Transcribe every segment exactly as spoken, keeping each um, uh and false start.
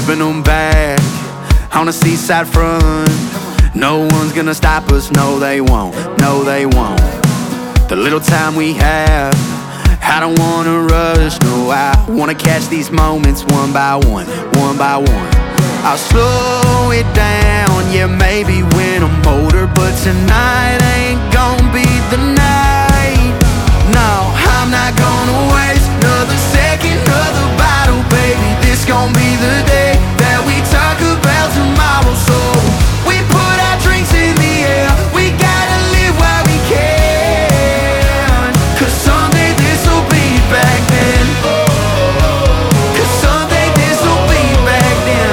flipping them back on the seaside front. No one's gonna stop us, no they won't, no they won't. The little time we have, I don't wanna rush, no, I wanna catch these moments one by one, one by one. I'll slow it down, yeah, maybe when I'm older, but tonight ain't gonna be the night. No, I'm not gonna waste another second of the bottle, baby. This gon' be the day that we talk about tomorrow. So we put our drinks in the air, we gotta live while we can, 'cause someday this'll be back then. 'Cause someday this'll be back then.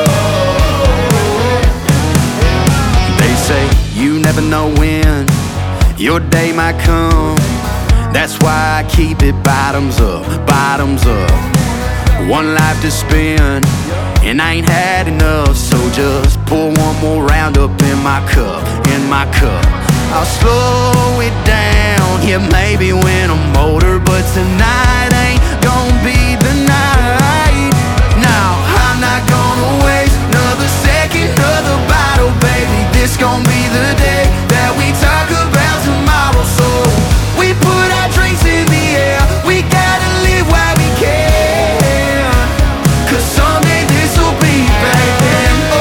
They say you never know when your day might come. That's why I keep it bottoms up, bottoms up. One life to spend, and I ain't had enough, so just pour one more round up in my cup, in my cup. I'll slow it down, yeah, maybe when I'm older, but tonight ain't gonna be the night. Now, I'm not gonna waste another second of the bottle, baby. This gon' be the day that we talk about tomorrow. So we put our drinks in the air, we gotta live while we can, 'cause someday this'll be back then. Oh,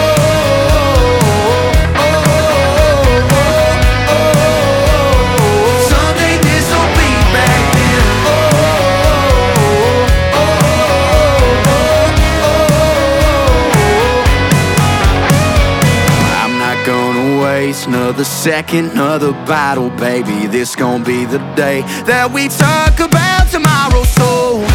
oh, oh, oh, oh. Someday this'll be back then. Oh, oh, oh. I'm not gonna waste another second, another bottle, baby. This gon' be the day that we talk about tomorrow. So